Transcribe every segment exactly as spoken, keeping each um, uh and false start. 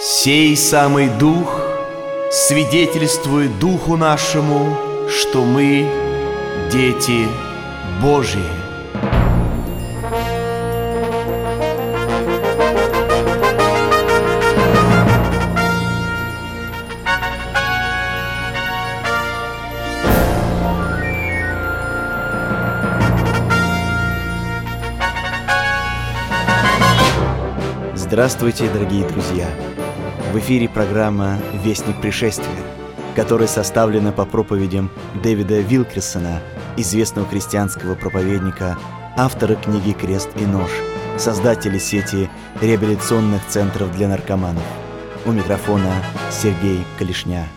Сей самый Дух свидетельствует Духу нашему, что мы дети Божьи. Здравствуйте, дорогие друзья! В эфире программа «Вестник пришествия», которая составлена по проповедям Дэвида Вилкерсона, известного христианского проповедника, автора книги «Крест и нож», создателя сети реабилитационных центров для наркоманов. У микрофона Сергей Калишня.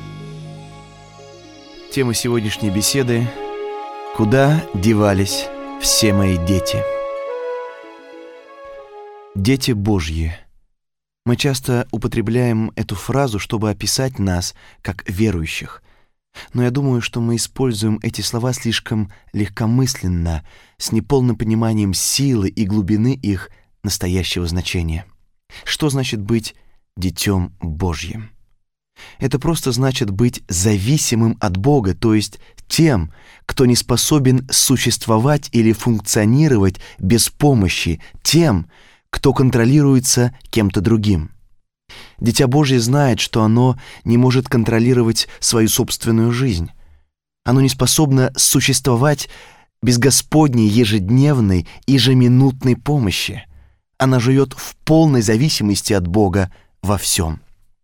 Тема сегодняшней беседы – «Куда девались все мои дети?» Дети Божьи. Мы часто употребляем эту фразу, чтобы описать нас, как верующих. Но я думаю, что мы используем эти слова слишком легкомысленно, с неполным пониманием силы и глубины их настоящего значения. Что значит быть детем Божьим? Это просто значит быть зависимым от Бога, то есть тем, кто не способен существовать или функционировать без помощи, тем, кто контролируется кем-то другим. Дитя Божье знает, что оно не может контролировать свою собственную жизнь. Оно не способно существовать без Господней ежедневной, ежеминутной помощи. Оно живет в полной зависимости от Бога во всем.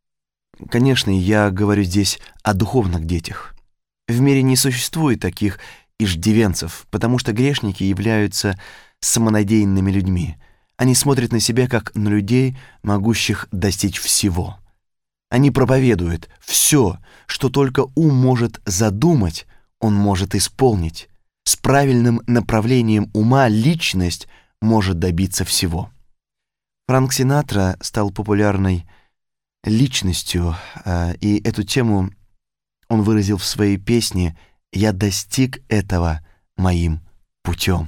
Конечно, я говорю здесь о духовных детях. В мире не существует таких иждивенцев, потому что грешники являются самонадеянными людьми. Они смотрят на себя, как на людей, могущих достичь всего. Они проповедуют: все, что только ум может задумать, он может исполнить. С правильным направлением ума личность может добиться всего. Фрэнк Синатра стал популярной личностью, и эту тему он выразил в своей песне «Я достиг этого моим путем».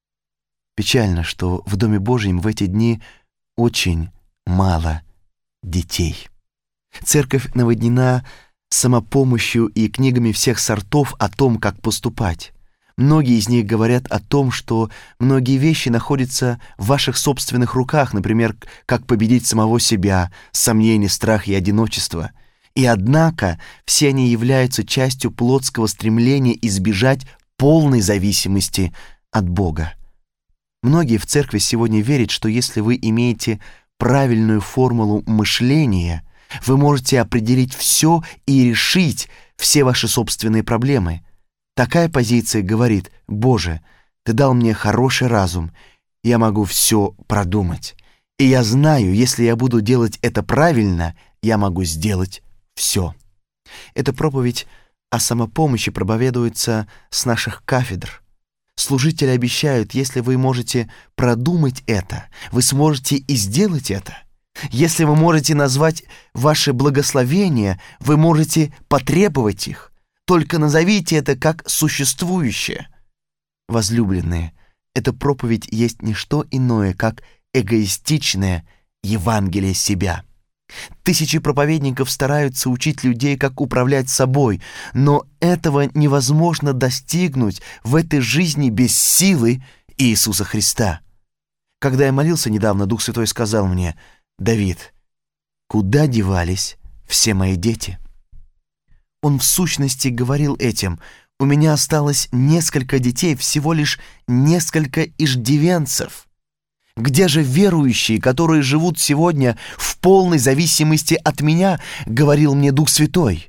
Печально, что в Доме Божьем в эти дни очень мало детей. Церковь наводнена самопомощью и книгами всех сортов о том, как поступать. Многие из них говорят о том, что многие вещи находятся в ваших собственных руках, например, как победить самого себя, сомнения, страх и одиночество. И однако все они являются частью плотского стремления избежать полной зависимости от Бога. Многие в церкви сегодня верят, что если вы имеете правильную формулу мышления, вы можете определить все и решить все ваши собственные проблемы. Такая позиция говорит: «Боже, Ты дал мне хороший разум, я могу все продумать. И я знаю, если я буду делать это правильно, я могу сделать все». Эта проповедь о самопомощи проповедуется с наших кафедр. Служители обещают: если вы можете продумать это, вы сможете и сделать это. Если вы можете назвать ваши благословения, вы можете потребовать их. Только назовите это как существующее. Возлюбленные, эта проповедь есть не что иное, как эгоистичное Евангелие себя. Тысячи проповедников стараются учить людей, как управлять собой, но этого невозможно достигнуть в этой жизни без силы Иисуса Христа. Когда я молился недавно, Дух Святой сказал мне: «Давид, куда девались все мои дети?» Он в сущности говорил этим: «У меня осталось несколько детей, всего лишь несколько иждивенцев. Где же верующие, которые живут сегодня в полной зависимости от меня?» — говорил мне Дух Святой.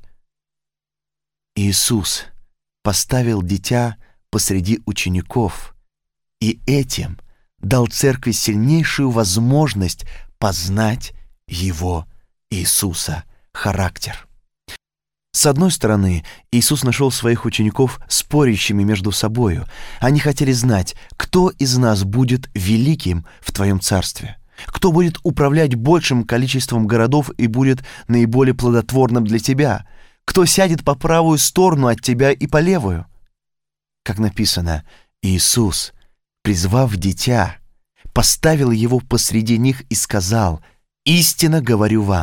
Иисус поставил дитя посреди учеников и этим дал церкви сильнейшую возможность познать Его, Иисуса, характер. С одной стороны, Иисус нашел своих учеников спорящими между собою. Они хотели знать, кто из нас будет великим в Твоем Царстве, кто будет управлять большим количеством городов и будет наиболее плодотворным для Тебя, кто сядет по правую сторону от Тебя и по левую. Как написано, Иисус, призвав дитя, поставил его посреди них и сказал: «Истинно говорю вам,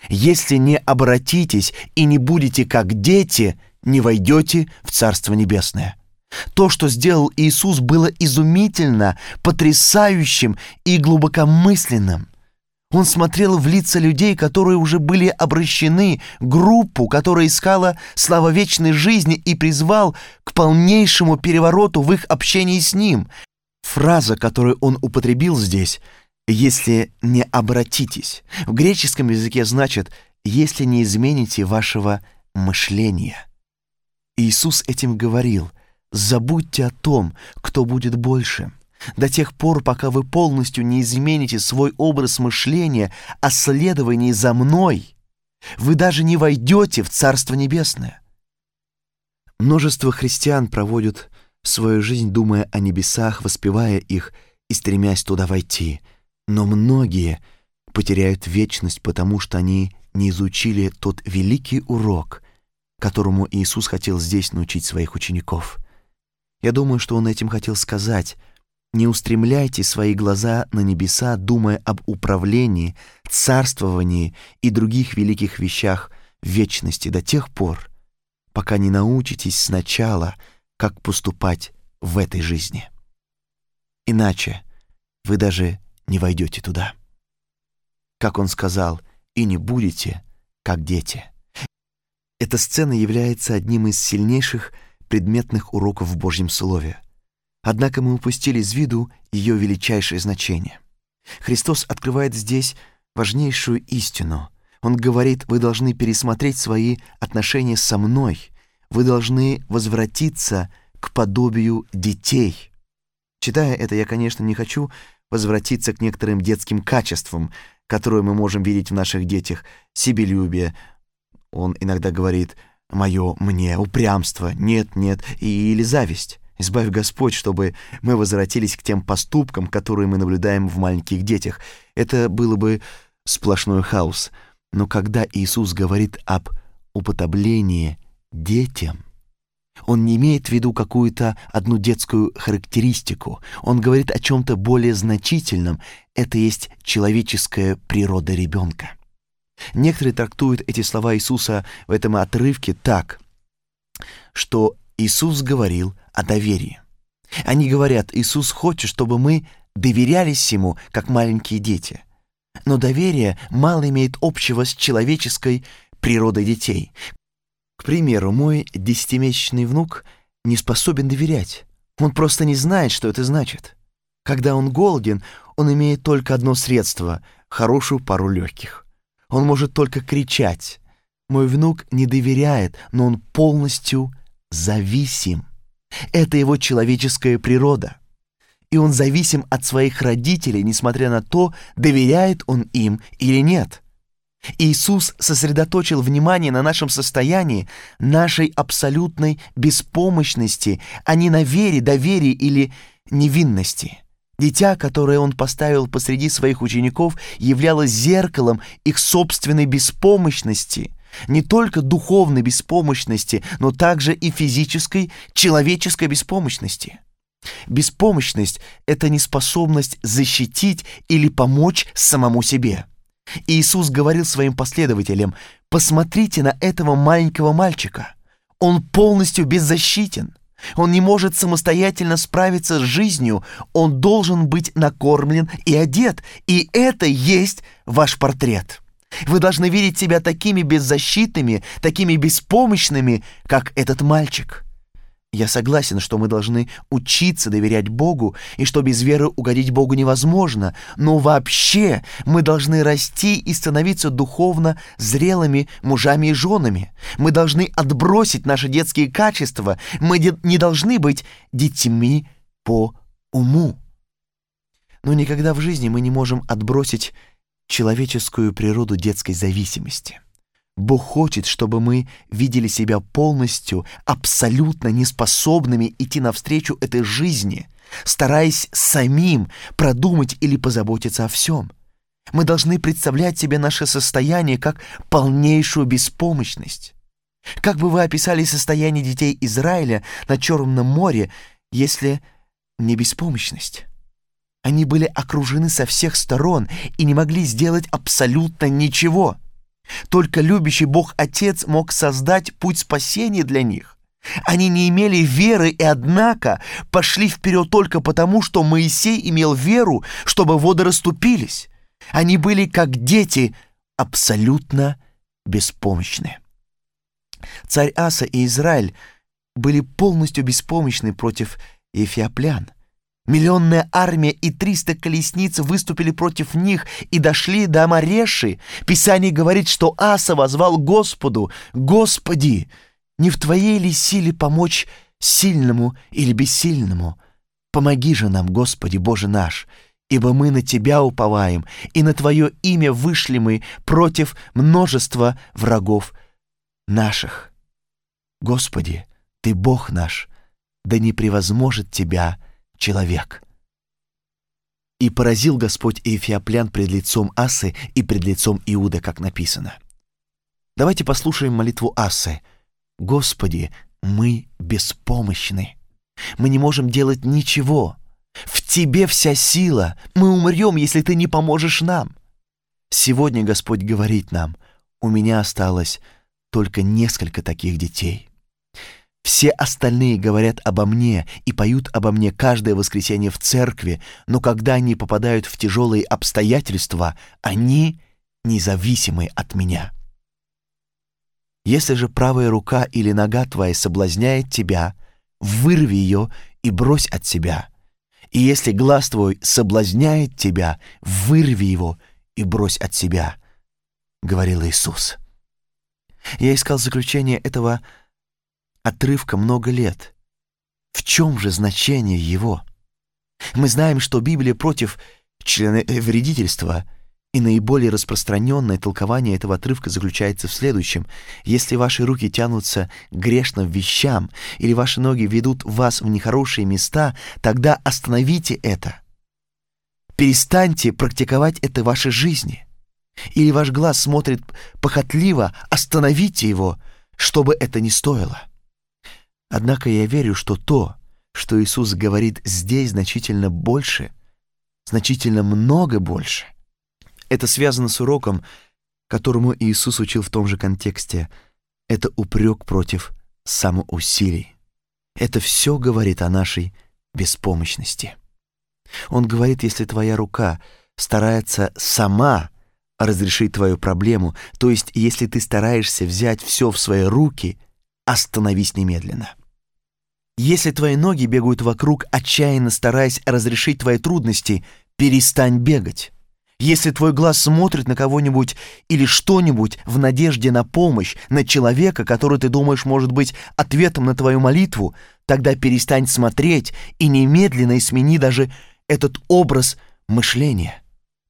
Если не обратитесь и не будете как дети, не войдете в Царство Небесное. То, что сделал Иисус, было изумительно, потрясающим и глубокомысленным. Он смотрел в лица людей, которые уже были обращены, группу, которая искала славы вечной жизни, и призвал к полнейшему перевороту в их общении с Ним. Фраза, которую он употребил здесь, «если не обратитесь», в греческом языке значит «если не измените вашего мышления». Иисус этим говорил: забудьте о том, кто будет больше. До тех пор, пока вы полностью не измените свой образ мышления о следовании за Мной, вы даже не войдете в Царство Небесное. Множество христиан проводят свою жизнь, думая о небесах, воспевая их и стремясь туда войти. Но многие потеряют вечность, потому что они не изучили тот великий урок, которому Иисус хотел здесь научить своих учеников. Я думаю, что Он этим хотел сказать: не устремляйте свои глаза на небеса, думая об управлении, царствовании и других великих вещах в вечности до тех пор, пока не научитесь сначала, как поступать в этой жизни. Иначе вы даже не войдете туда. Как Он сказал: «И не будете, как дети». Эта сцена является одним из сильнейших предметных уроков в Божьем Слове. Однако мы упустили из виду ее величайшее значение. Христос открывает здесь важнейшую истину. Он говорит: вы должны пересмотреть свои отношения со Мной, вы должны возвратиться к подобию детей. Читая это, я, конечно, не хочу возвратиться к некоторым детским качествам, которые мы можем видеть в наших детях: себелюбие. Он иногда говорит «моё, мне», упрямство, «нет, нет», и, или зависть. Избавь Господь, чтобы мы возвратились к тем поступкам, которые мы наблюдаем в маленьких детях. Это было бы сплошной хаос. Но когда Иисус говорит об уподоблении детям, Он не имеет в виду какую-то одну детскую характеристику. Он говорит о чем-то более значительном. Это есть человеческая природа ребенка. Некоторые трактуют эти слова Иисуса в этом отрывке так, что Иисус говорил о доверии. Они говорят: Иисус хочет, чтобы мы доверялись Ему, как маленькие дети. Но доверие мало имеет общего с человеческой природой детей. К примеру, мой десятимесячный внук не способен доверять. Он просто не знает, что это значит. Когда он голоден, он имеет только одно средство — хорошую пару легких. Он может только кричать. Мой внук не доверяет, но он полностью зависим. Это его человеческая природа. И он зависим от своих родителей, несмотря на то, доверяет он им или нет. Иисус сосредоточил внимание на нашем состоянии, нашей абсолютной беспомощности, а не на вере, доверии или невинности. Дитя, которое Он поставил посреди своих учеников, являлось зеркалом их собственной беспомощности, не только духовной беспомощности, но также и физической, человеческой беспомощности. Беспомощность — это неспособность защитить или помочь самому себе. Иисус говорил своим последователям: «Посмотрите на этого маленького мальчика. Он полностью беззащитен. Он не может самостоятельно справиться с жизнью. Он должен быть накормлен и одет. И это есть ваш портрет. Вы должны видеть себя такими беззащитными, такими беспомощными, как этот мальчик». Я согласен, что мы должны учиться доверять Богу, и что без веры угодить Богу невозможно, но вообще мы должны расти и становиться духовно зрелыми мужами и женами. Мы должны отбросить наши детские качества, мы не должны быть детьми по уму. Но никогда в жизни мы не можем отбросить человеческую природу детской зависимости. Бог хочет, чтобы мы видели себя полностью, абсолютно неспособными идти навстречу этой жизни, стараясь самим продумать или позаботиться о всем. Мы должны представлять себе наше состояние как полнейшую беспомощность. Как бы вы описали состояние детей Израиля на Черном море, если не беспомощность? Они были окружены со всех сторон и не могли сделать абсолютно ничего. Только любящий Бог Отец мог создать путь спасения для них. Они не имели веры и, однако, пошли вперед только потому, что Моисей имел веру, чтобы воды расступились. Они были как дети, абсолютно беспомощны. Царь Аса и Израиль были полностью беспомощны против эфиоплян. Миллионная армия и триста колесниц выступили против них и дошли до Мареши. Писание говорит, что Аса воззвал Господу: «Господи, не в Твоей ли силе помочь сильному или бессильному? Помоги же нам, Господи, Боже наш, ибо мы на Тебя уповаем, и на Твое имя вышли мы против множества врагов наших. Господи, Ты Бог наш, да не превозможет Тебя человек». И поразил Господь эфиоплян пред лицом Асы и пред лицом Иуда, как написано. Давайте послушаем молитву Асы. «Господи, мы беспомощны. Мы не можем делать ничего. В Тебе вся сила. Мы умрем, если Ты не поможешь нам». Сегодня Господь говорит нам: «У меня осталось только несколько таких детей. Все остальные говорят обо мне и поют обо мне каждое воскресенье в церкви, но когда они попадают в тяжелые обстоятельства, они независимы от меня. Если же правая рука или нога твоя соблазняет тебя, вырви ее и брось от себя. И если глаз твой соблазняет тебя, вырви его и брось от себя», — говорил Иисус. Я искал заключение этого отрывка много лет. В чем же значение его? Мы знаем, что Библия против членовредительства, и наиболее распространенное толкование этого отрывка заключается в следующем: если ваши руки тянутся к грешным вещам или ваши ноги ведут вас в нехорошие места, тогда остановите это. Перестаньте практиковать это в вашей жизни. Или ваш глаз смотрит похотливо, остановите его, что бы это ни стоило. Однако я верю, что то, что Иисус говорит здесь, значительно больше, значительно много больше. Это связано с уроком, которому Иисус учил в том же контексте. Это упрек против самоусилий. Это все говорит о нашей беспомощности. Он говорит, если твоя рука старается сама разрешить твою проблему, то есть если ты стараешься взять все в свои руки, остановись немедленно. Если твои ноги бегают вокруг, отчаянно стараясь разрешить твои трудности, перестань бегать. Если твой глаз смотрит на кого-нибудь или что-нибудь в надежде на помощь, на человека, который ты думаешь может быть ответом на твою молитву, тогда перестань смотреть и немедленно смени даже этот образ мышления.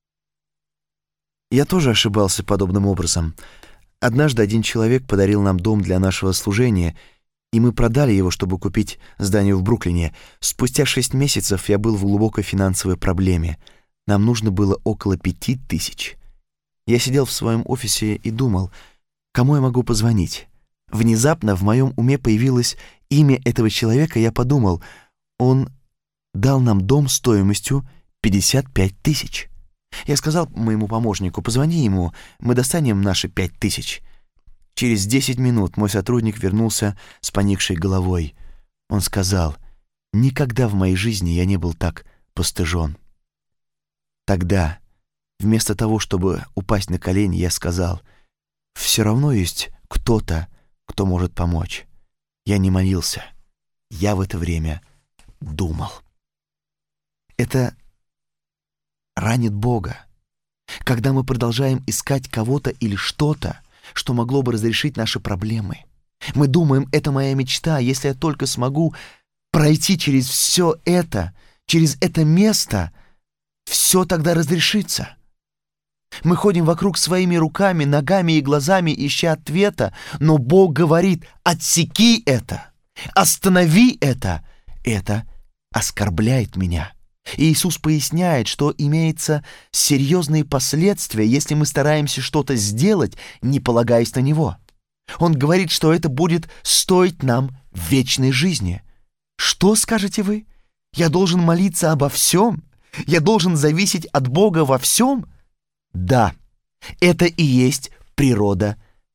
Я тоже ошибался подобным образом. Однажды один человек подарил нам дом для нашего служения, и мы продали его, чтобы купить здание в Бруклине. Спустя шесть месяцев я был в глубокой финансовой проблеме. Нам нужно было около пяти тысяч. Я сидел в своем офисе и думал, кому я могу позвонить. Внезапно в моем уме появилось имя этого человека, и я подумал, он дал нам дом стоимостью пятьдесят пять тысяч. Я сказал моему помощнику: позвони ему, мы достанем наши пять тысяч. Через десять минут мой сотрудник вернулся с поникшей головой. Он сказал: никогда в моей жизни я не был так постыжен. Тогда, вместо того, чтобы упасть на колени, я сказал: все равно есть кто-то, кто может помочь. Я не молился. Я в это время думал. Это ранит Бога. Когда мы продолжаем искать кого-то или что-то, что могло бы разрешить наши проблемы. Мы думаем, это моя мечта, если я только смогу пройти через все это, через это место, все тогда разрешится. Мы ходим вокруг своими руками, ногами и глазами, ища ответа, но Бог говорит: отсеки это, останови это, это оскорбляет меня. И Иисус поясняет, что имеются серьезные последствия, если мы стараемся что-то сделать, не полагаясь на Него. Он говорит, что это будет стоить нам вечной жизни. Что, скажете вы? Я должен молиться обо всем? Я должен зависеть от Бога во всем? Да, это и есть природа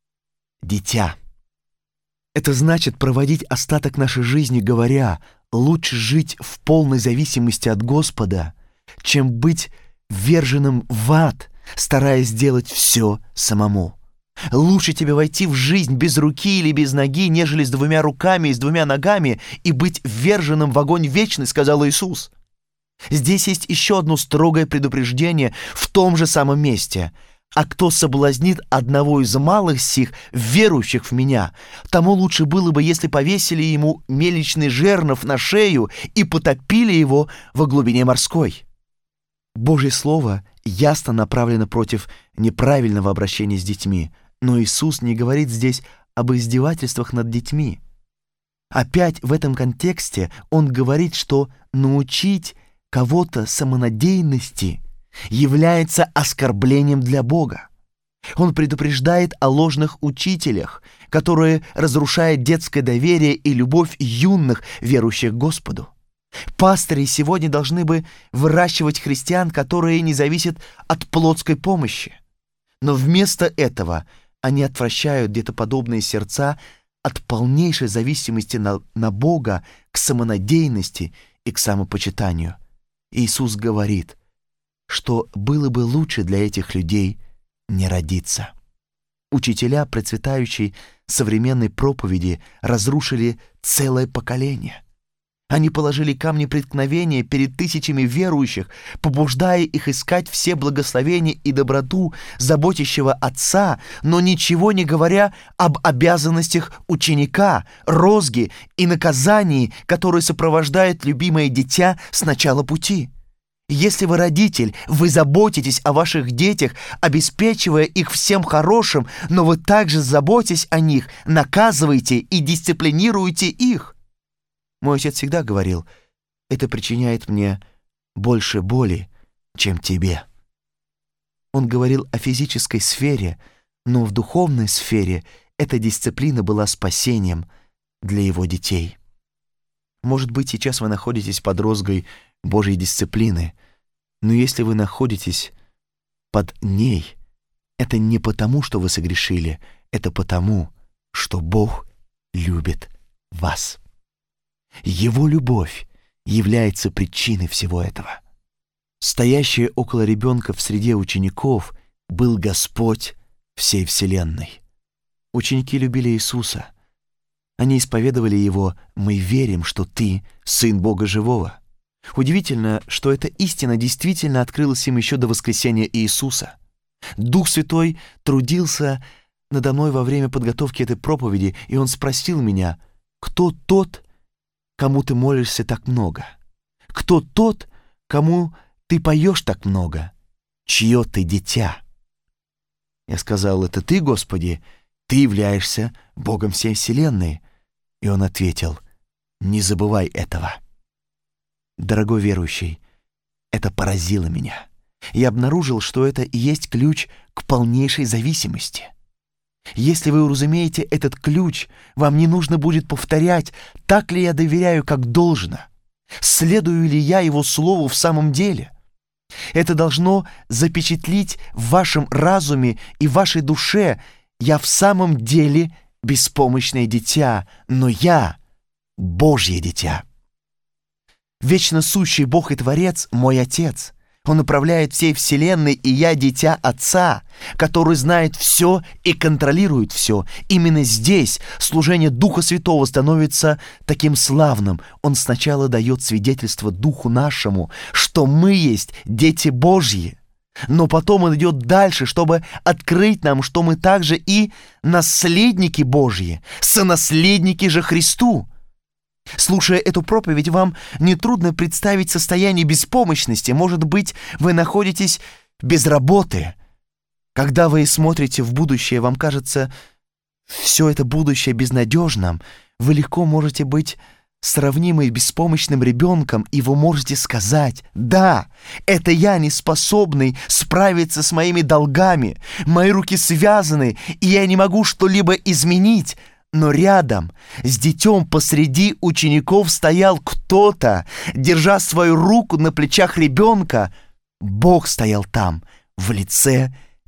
дитя. Это значит проводить остаток нашей жизни, говоря: лучше жить в полной зависимости от Господа, чем быть вверженным в ад, стараясь сделать все самому. Лучше тебе войти в жизнь без руки или без ноги, нежели с двумя руками и с двумя ногами и быть вверженным в огонь вечный, сказал Иисус. Здесь есть еще одно строгое предупреждение в том же самом месте. А кто соблазнит одного из малых сих, верующих в меня, тому лучше было бы, если повесили ему мельничный жернов на шею и потопили его во глубине морской. Божье Слово ясно направлено против неправильного обращения с детьми, но Иисус не говорит здесь об издевательствах над детьми. Опять в этом контексте Он говорит, что научить кого-то самонадеянности является оскорблением для Бога. Он предупреждает о ложных учителях, которые разрушают детское доверие и любовь юных, верующих Господу. Пастыри сегодня должны бы выращивать христиан, которые не зависят от плотской помощи. Но вместо этого они отвращают детоподобные сердца от полнейшей зависимости на, на Бога к самонадеянности и к самопочитанию. Иисус говорит, что было бы лучше для этих людей не родиться. Учителя процветающей современной проповеди разрушили целое поколение. Они положили камни преткновения перед тысячами верующих, побуждая их искать все благословения и доброту заботящего Отца, но ничего не говоря об обязанностях ученика, розге и наказании, которые сопровождают любимое дитя с начала пути. Если вы родитель, вы заботитесь о ваших детях, обеспечивая их всем хорошим, но вы также заботитесь о них, наказываете и дисциплинируете их. Мой отец всегда говорил, это причиняет мне больше боли, чем тебе. Он говорил о физической сфере, но в духовной сфере эта дисциплина была спасением для его детей. Может быть, сейчас вы находитесь под розгой Божьей дисциплины, но если вы находитесь под ней, это не потому, что вы согрешили, это потому, что Бог любит вас. Его любовь является причиной всего этого. Стоящий около ребенка в среде учеников был Господь всей вселенной. Ученики любили Иисуса. Они исповедовали Его: «Мы верим, что Ты — Сын Бога Живого». Удивительно, что эта истина действительно открылась им еще до воскресения Иисуса. Дух Святой трудился надо мной во время подготовки этой проповеди, и Он спросил меня: «Кто тот, кому ты молишься так много? Кто тот, кому ты поешь так много? Чье ты дитя?» Я сказал: «Это Ты, Господи, Ты являешься Богом всей вселенной». И Он ответил: «Не забывай этого». Дорогой верующий, это поразило меня. Я обнаружил, что это и есть ключ к полнейшей зависимости. Если вы уразумеете этот ключ, вам не нужно будет повторять, так ли я доверяю, как должно, следую ли я Его Слову в самом деле. Это должно запечатлить в вашем разуме и вашей душе: я в самом деле беспомощное дитя, но я Божье дитя. Вечно сущий Бог и Творец — мой Отец. Он управляет всей вселенной, и я дитя Отца, который знает все и контролирует все. Именно здесь служение Духа Святого становится таким славным. Он сначала дает свидетельство Духу нашему, что мы есть дети Божьи. Но потом Он идет дальше, чтобы открыть нам, что мы также и наследники Божьи, сонаследники же Христу. Слушая эту проповедь, вам нетрудно представить состояние беспомощности. Может быть, вы находитесь без работы. Когда вы смотрите в будущее, вам кажется, все это будущее безнадежным. Вы легко можете быть сравнимы с беспомощным ребенком, и вы можете сказать: «Да, это я, не способный справиться с моими долгами. Мои руки связаны, и я не могу что-либо изменить». Но рядом с детем посреди учеников стоял кто-то, держа свою руку на плечах ребенка. Бог стоял там в лице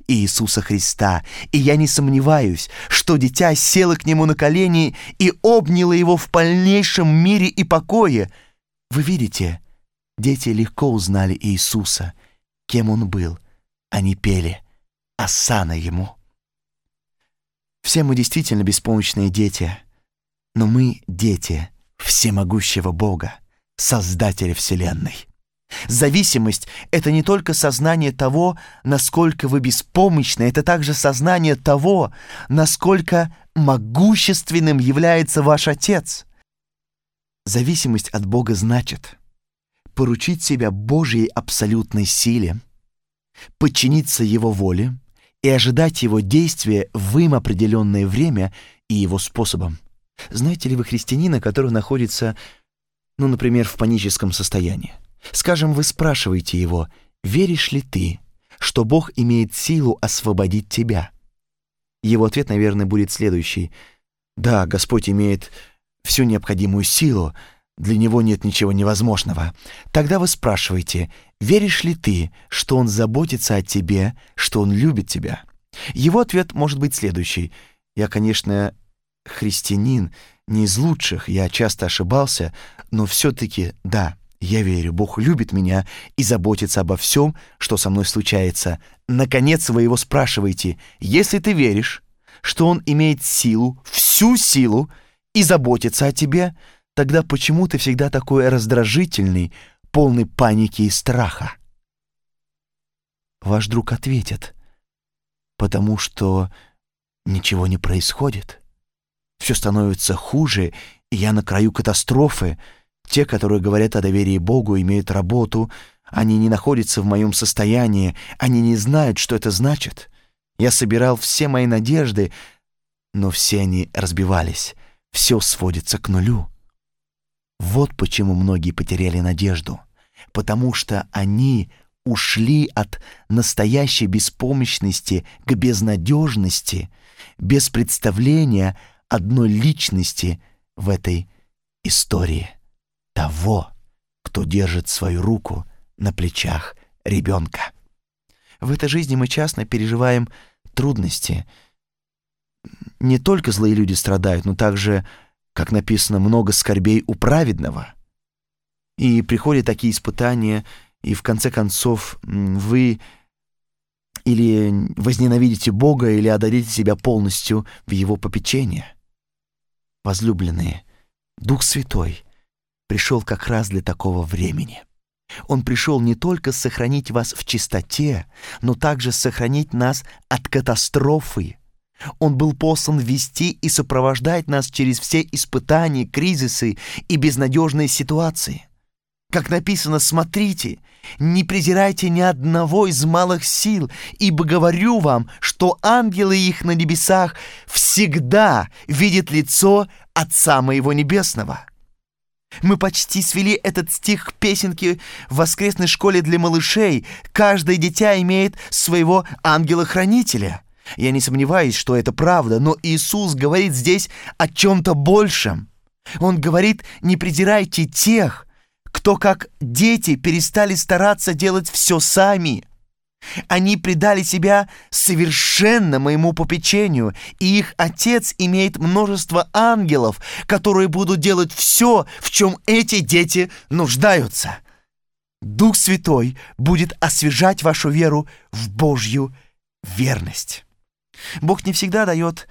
Иисуса Христа, и я не сомневаюсь, что дитя село к Нему на колени и обняло Его в полнейшем мире и покое. Вы видите, дети легко узнали Иисуса, кем Он был. Они пели «Осанна Ему». Все мы действительно беспомощные дети, но мы дети всемогущего Бога, Создателя Вселенной. Зависимость — это не только сознание того, насколько вы беспомощны, это также сознание того, насколько могущественным является ваш Отец. Зависимость от Бога значит поручить себя Божьей абсолютной силе, подчиниться Его воле и ожидать Его действия в им определенное время и Его способом. Знаете ли вы христианина, который находится, ну, например, в паническом состоянии? Скажем, вы спрашиваете его: «Веришь ли ты, что Бог имеет силу освободить тебя?» Его ответ, наверное, будет следующий: «Да, Господь имеет всю необходимую силу, для Него нет ничего невозможного». Тогда вы спрашиваете: «Веришь ли ты, что Он заботится о тебе, что Он любит тебя?» Его ответ может быть следующий: «Я, конечно, христианин, не из лучших, я часто ошибался, но все-таки, да, я верю, Бог любит меня и заботится обо всем, что со мной случается». Наконец вы его спрашиваете: «Если ты веришь, что Он имеет силу, всю силу, и заботится о тебе, тогда почему ты всегда такой раздражительный, полный паники и страха?» Ваш друг ответит: «Потому что ничего не происходит. Все становится хуже, и я на краю катастрофы. Те, которые говорят о доверии Богу, имеют работу, они не находятся в моем состоянии, они не знают, что это значит. Я собирал все мои надежды, но все они разбивались, все сводится к нулю». Вот почему многие потеряли надежду, потому что они ушли от настоящей беспомощности к безнадежности, без представления одной личности в этой истории. Того, кто держит свою руку на плечах ребенка. В этой жизни мы часто переживаем трудности. Не только злые люди страдают, но также, как написано, много скорбей у праведного. И приходят такие испытания, и в конце концов вы или возненавидите Бога, или отдадите себя полностью в Его попечение. Возлюбленные, Дух Святой пришел как раз для такого времени. Он пришел не только сохранить вас в чистоте, но также сохранить нас от катастрофы. Он был послан вести и сопровождать нас через все испытания, кризисы и безнадежные ситуации. Как написано: «Смотрите, не презирайте ни одного из малых сил, ибо говорю вам, что ангелы их на небесах всегда видят лицо Отца моего Небесного». Мы почти свели этот стих к песенке в воскресной школе для малышей. Каждое дитя имеет своего ангела-хранителя. Я не сомневаюсь, что это правда, но Иисус говорит здесь о чем-то большем. Он говорит: не презирайте тех, кто, как дети, перестали стараться делать все сами. Они предали себя совершенно моему попечению, и их Отец имеет множество ангелов, которые будут делать все, в чем эти дети нуждаются. Дух Святой будет освежать вашу веру в Божью верность. Бог не всегда дает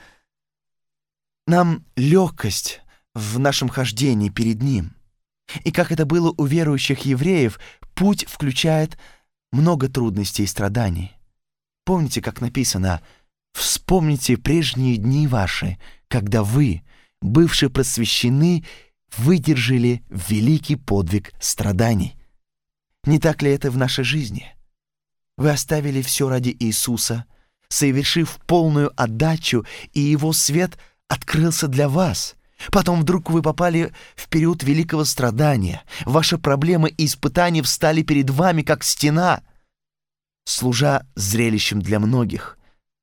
нам легкость в нашем хождении перед Ним. И как это было у верующих евреев, путь включает много трудностей и страданий. Помните, как написано: «Вспомните прежние дни ваши, когда вы, бывшие просвещены, выдержали великий подвиг страданий». Не так ли это в нашей жизни? Вы оставили все ради Иисуса, совершив полную отдачу, и Его свет открылся для вас. Потом вдруг вы попали в период великого страдания. Ваши проблемы и испытания встали перед вами, как стена, служа зрелищем для многих.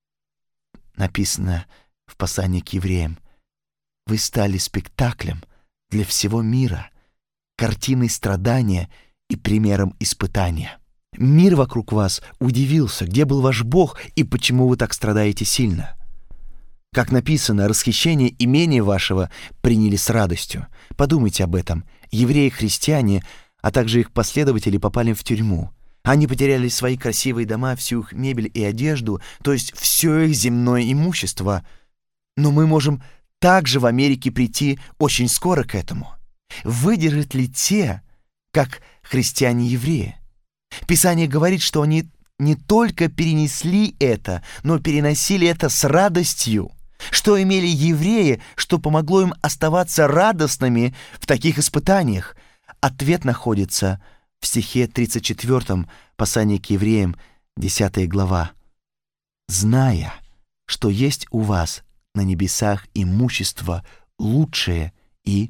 Написано в послании к евреям: «Вы стали спектаклем для всего мира, картиной страдания и примером испытания». Мир вокруг вас удивился, где был ваш Бог и почему вы так страдаете сильно. Как написано, расхищение имения вашего приняли с радостью. Подумайте об этом. Евреи-христиане, а также их последователи попали в тюрьму. Они потеряли свои красивые дома, всю их мебель и одежду, то есть все их земное имущество. Но мы можем также в Америке прийти очень скоро к этому. Выдержат ли те, как христиане-евреи? Писание говорит, что они не только перенесли это, но переносили это с радостью. Что имели евреи, что помогло им оставаться радостными в таких испытаниях? Ответ находится в стихе тридцать четвёртом послании к евреям, десятая глава. «Зная, что есть у вас на небесах имущество лучшее и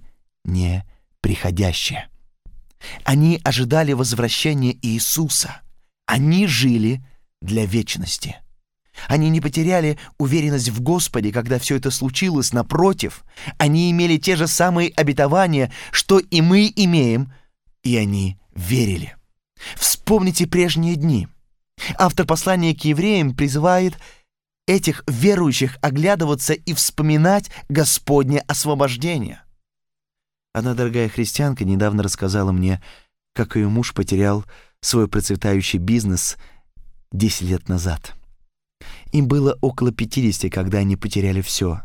неприходящее». Они ожидали возвращения Иисуса. Они жили для вечности. Они не потеряли уверенность в Господе, когда все это случилось. Напротив, они имели те же самые обетования, что и мы имеем, и они верили. Вспомните прежние дни. Автор послания к евреям призывает этих верующих оглядываться и вспоминать Господне освобождение. Одна дорогая христианка недавно рассказала мне, как ее муж потерял свой процветающий бизнес десять лет назад. Им было около пятидесяти, когда они потеряли все.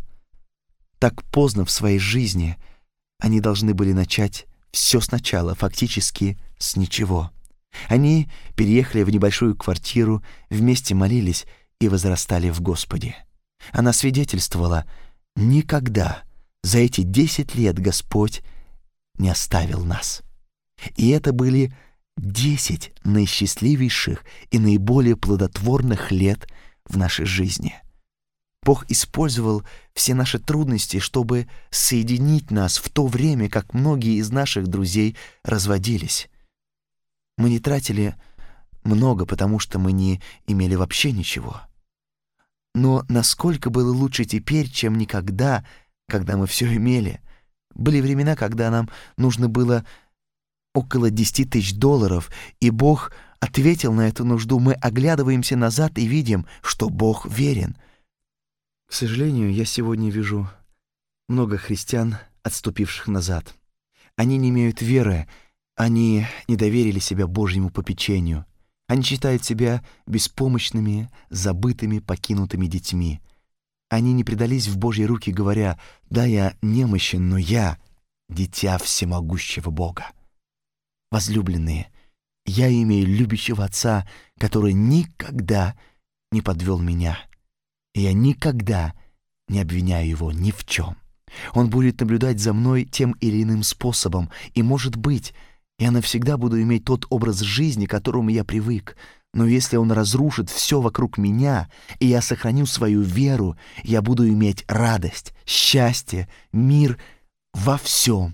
Так поздно в своей жизни они должны были начать все сначала, фактически с ничего. Они переехали в небольшую квартиру, вместе молились и возрастали в Господе. Она свидетельствовала: никогда за эти десять лет Господь не оставил нас. И это были десять наисчастливейших и наиболее плодотворных лет в нашей жизни. Бог использовал все наши трудности, чтобы соединить нас в то время, как многие из наших друзей разводились. Мы не тратили много, потому что мы не имели вообще ничего. Но насколько было лучше теперь, чем никогда, когда мы все имели. Были времена, когда нам нужно было около десяти тысяч долларов, и Бог ответил на эту нужду. Мы оглядываемся назад и видим, что Бог верен. К сожалению, я сегодня вижу много христиан, отступивших назад. Они не имеют веры, они не доверили себя Божьему попечению. Они считают себя беспомощными, забытыми, покинутыми детьми. Они не предались в Божьи руки, говоря: «Да, я немощен, но я — дитя всемогущего Бога». Возлюбленные, я имею любящего Отца, который никогда не подвел меня, и я никогда не обвиняю Его ни в чем. Он будет наблюдать за мной тем или иным способом, и, может быть, я навсегда буду иметь тот образ жизни, к которому я привык. Но если Он разрушит все вокруг меня, и я сохраню свою веру, я буду иметь радость, счастье, мир во всем.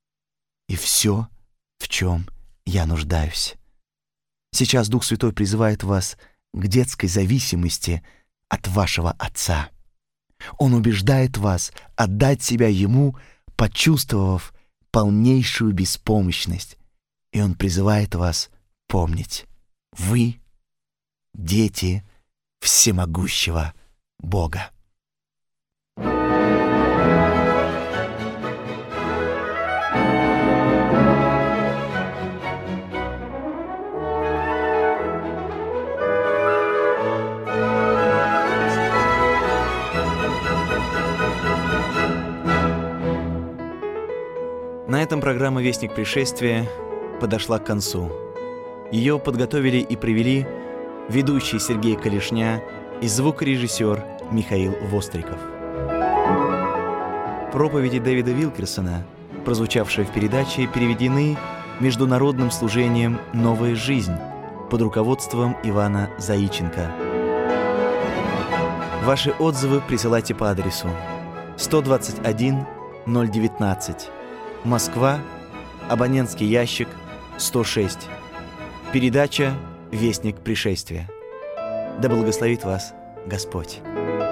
И все, в чем я нуждаюсь. Сейчас Дух Святой призывает вас к детской зависимости от вашего Отца. Он убеждает вас отдать себя Ему, почувствовав полнейшую беспомощность. И Он призывает вас помнить: вы — дети всемогущего Бога. На этом программа «Вестник пришествия» подошла к концу. Ее подготовили и провели ведущий Сергей Калишня и звукорежиссер Михаил Востриков. Проповеди Дэвида Вилкерсона, прозвучавшие в передаче, переведены международным служением «Новая жизнь» под руководством Ивана Заиченко. Ваши отзывы присылайте по адресу сто двадцать один ноль девятнадцать, Москва, абонентский ящик сто шесть. Передача «Вестник пришествия». Да благословит вас Господь.